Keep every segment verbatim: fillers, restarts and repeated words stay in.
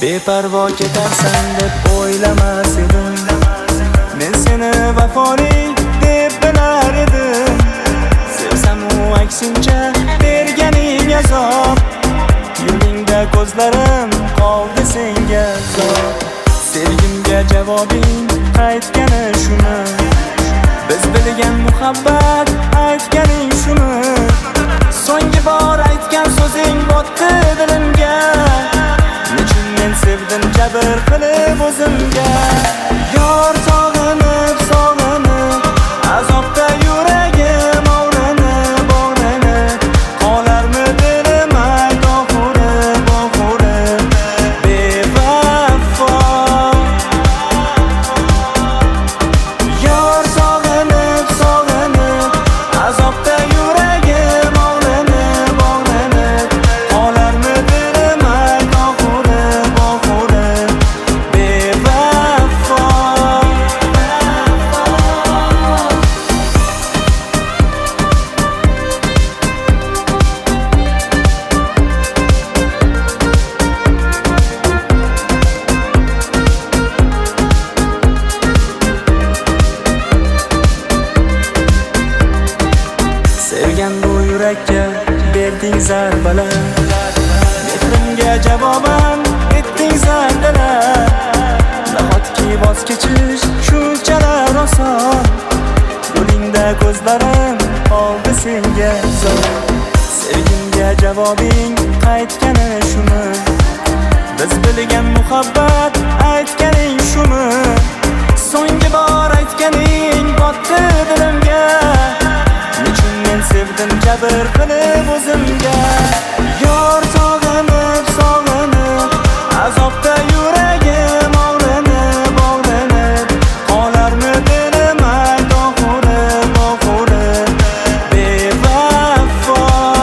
Beparvo ketarsan deb o'ylamas edim. Men seni vafoli deb bilar edim. Sevsam u aksincha berganing azob. Yo'lingda ko'zlarim qoldi senga zor. Sevgimga javobing qaytgani shuni. Biz bilgan muhabbat aytganing shuni. So'nggi bor aytgan so'zing botdi dilimga. Nechun men sevdim jabr qilib o'zimga. Yor sog'inib sog'inib azobda yuragim og'rinib og'rinib qolarmi dilim ayt oxiri oxiri bevafo. Yor sog'inib sog'inib azobda yuragim og'rinib og'rinib qolarmi dilim ayt oxiri oxiri bevafo. Sevgan bu yurakka berding zarbalar. Mehrimga javoban etding zardalar. Nahotki voz kechish shunchalar oson. Yo'lingda ko'zlarim qoldi senga zor. Sevgimga javobing qaytgani shuni. Biz bilgan muhabbat aytganing shuni. So'nggi bor aytganing botdi dilimga. Nechun men sevdim jabr qilib o'zimga. Yor sog'inib sog'inib azobda yuragim og'rinib og'rinib qolarmi dilim ayt oxiri oxiri bevafo.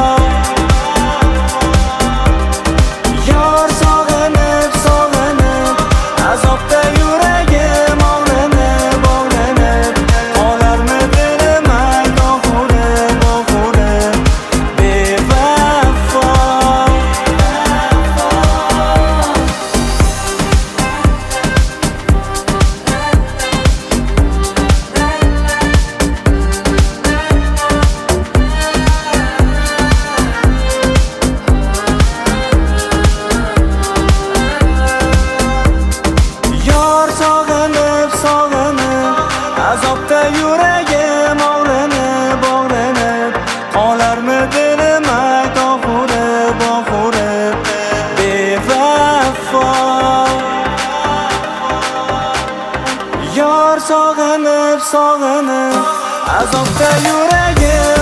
Yor sog'inib sog'inib azobda yuragim og'rinib og'rinib qolarmi dilim ayt oxiri oxiri bevafo. Yor sog'inib sog'inib azobda yuragim og'rinib og'rinib qolarmi dilim ayt oxiri oxiri bevafo. Yor sog'inib sog'inib azobda yuragim